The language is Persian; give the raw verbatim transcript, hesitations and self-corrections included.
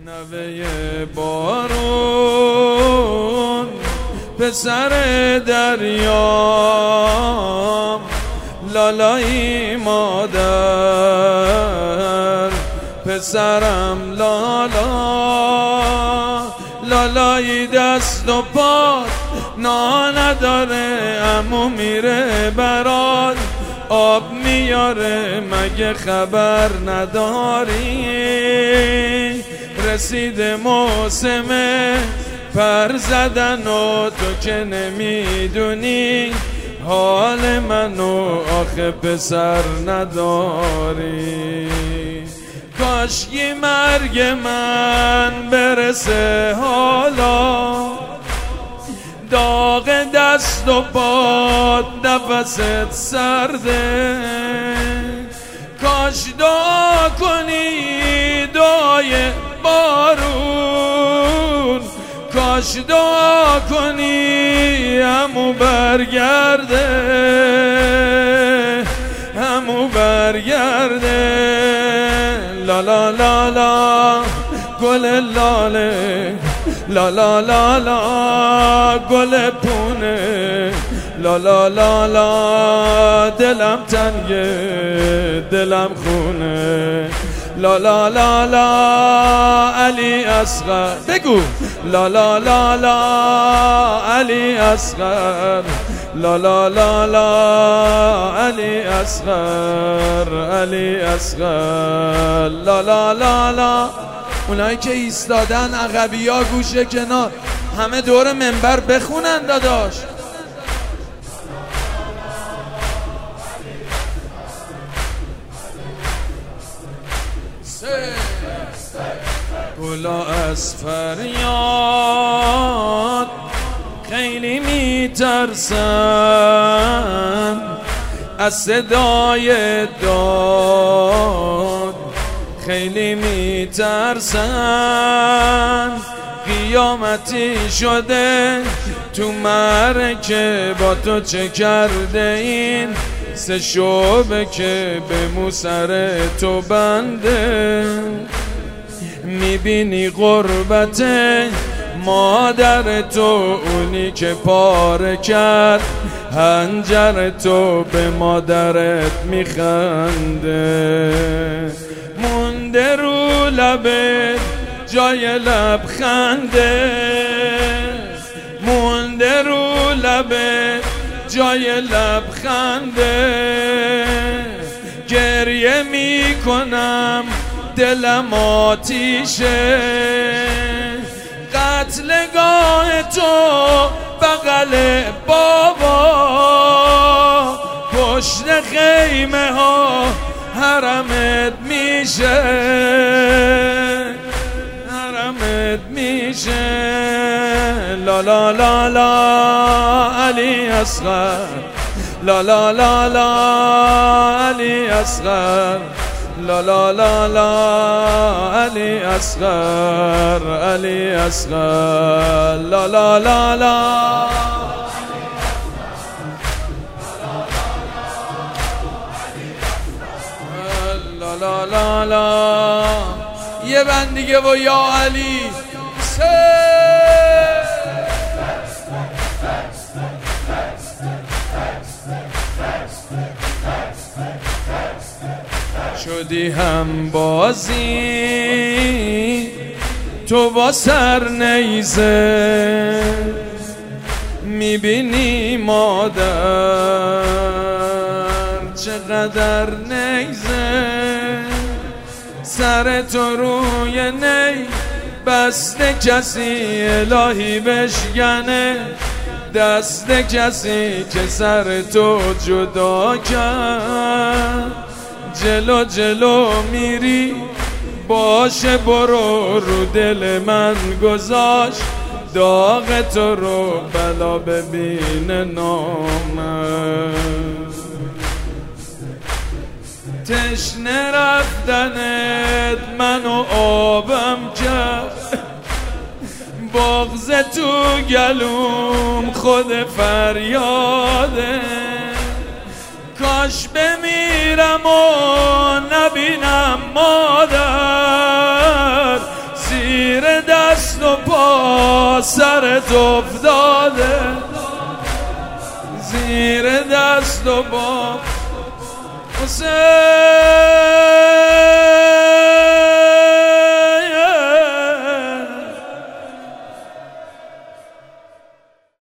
نوه بارون پسر دریام، لالایی مادر پسرم لالا، لالایی دست و پا نا نداره، عمو میره برات آب میاره، مگه خبر نداری؟ رسید موسم پر زدن و تو که نمیدونی حال منو، آخه پسر نداری. کاشکی مرگ من برسه حالا، داغ دست و پات نفست سرده، کاش دعا کنی دعای بارون، کاش دعا کنی عمو برگرده، عمو برگرده. لا لا لا لا گل لاله، لا لا لا لا گل پونه، لا لا لا لا دلم تنگه دلم خونه، لا لا لا لا علی اصغر بگو، لا لا لا لا علی اصغر، لا لا لا لا علی اصغر، علی اصغر، لا لا لا لا. اونایی که ایستادن عقبی ها گوشه کنار، همه دور منبر بخونن داداش. گلا از فریاد خیلی میترسن، از صدای داد خیلی میترسن، قیامتی شده تو مرکه، با تو چه کرده این سه شعبه که به مو سر تو بنده، میبینی غربت مادر تو، اونی که پاره کرد هنجر تو، به مادرت میخنده، مونده رو لبت جای لبخنده، مونده رو لبت جای لبخنده، گریه میکنم دلم آتیشه، قتلگاه تو بغل بابا، پشت خیمه ها حرمت میشه، حرمت میشه، لا لا لا لا علی اصغر، لا لا لا لا علی اصغر، لا لا لا لا علی اصغر، علی اصغر، لا لا لا لا لا لا لا. یه بند دیگه و یا علی سه. شدی هم بازی تو با سر نیزه، میبینی مادر چقدر نیزه، سر تو روی نی بسته، کسی الهی بشکنه دست کسی که سر تو جدا کرد، جلو جلو میری باشه برو، رو دل من گذاشت داغ تو رو، بلا ببینه نامد، تشنه رفتنت منو آبم کرد، بغض تو گلوم خود فریاده، کاش بمیرم و نبینم مادر، دست و پا سرت افتاده، زیر دست و پا حسین.